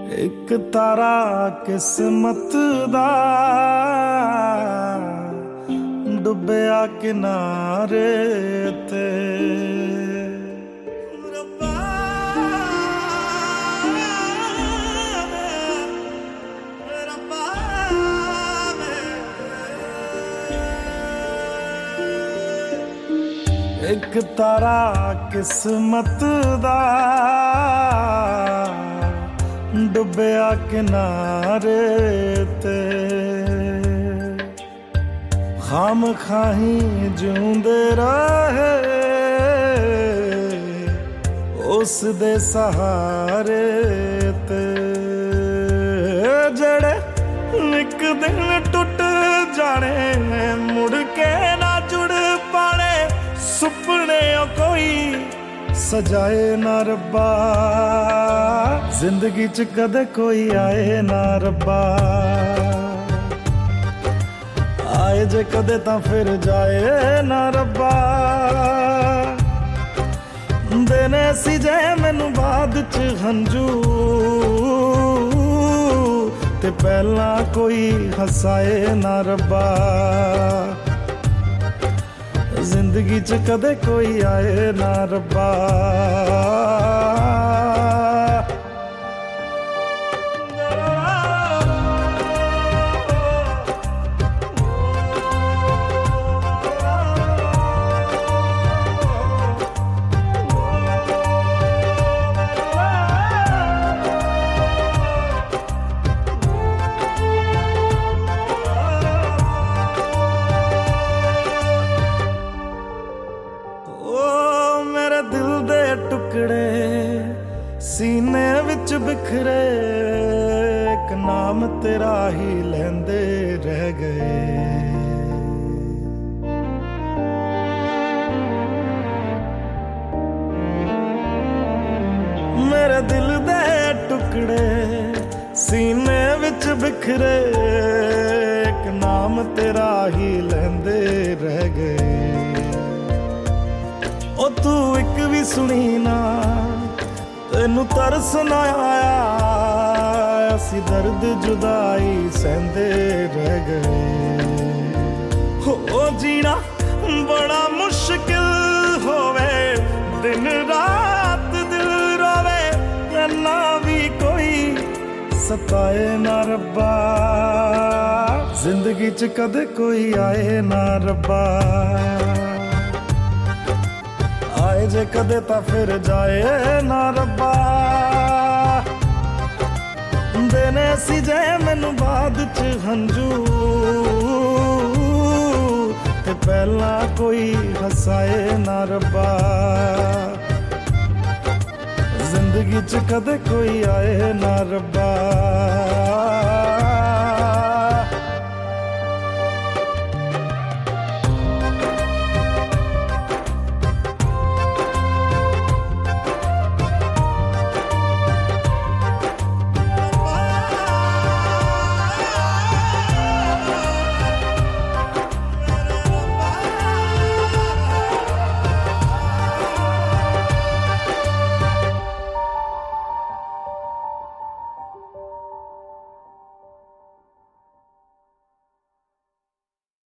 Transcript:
एक तारा किस्मत दा डुबया किनारे ते एक तारा किस्मत दा डुबया किनारे ते खाम खाही जूंदे रहे उस दे सहारे ते जड़े एक दिन टुट जाने मुड़ के ना जुड़ पाने सुपने कोई सजाए ना रब्बा जिंदगी च कदे कोई आए ना रब्बा आए जे कदे तां फिर जाए ना रब्बा देने सी जे मैनू बाद च हंजू ते पहला कोई हसाए ना रब्बा जिंदगी च कदे कोई आए ना रब्बा टुकड़े सीने विच बिखरे एक नाम तेरा ही लेंदे रह गए मेरे दिल दे टुकड़े सीने विच बिखरे एक नाम तेरा ही लेंदे रह गए ओ तू एक भी सुनी ना तेनू तरस ना आया असी दर्द जुदाई सहंदे रह गए हो जीना बड़ा मुश्किल होवे दिन रात दिल रोवे ना भी कोई सताए ना रब्बा जिंदगी च कदे कोई आए ना रब्बा आए जे कदे ता फिर जाए ना रब्बा देने सी जे मैनू बाद च हंजू ते पहला कोई हसाए ना रब्बा जिंदगी च कदे कोई आए ना रब्बा